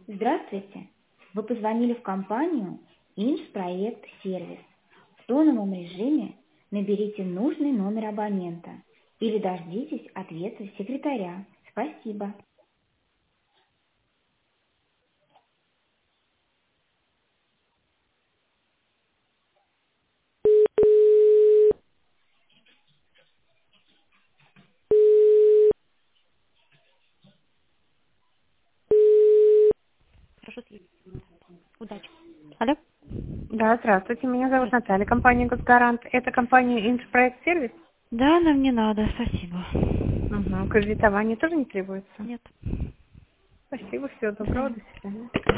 Здравствуйте! Вы позвонили в компанию «Инжпроект Сервис». В тоновом режиме наберите нужный номер абонента или дождитесь ответа секретаря. Спасибо. Хорошо, съездить. Удачи. Алло? Да, здравствуйте. Меня зовут Здравствуйте. Наталья, компания «Госгарант». Это компания «Инжпроект Сервис». Да, нам не надо, спасибо. Угу. Кредитование тоже не требуется? Нет. Спасибо, всего доброго, до свидания.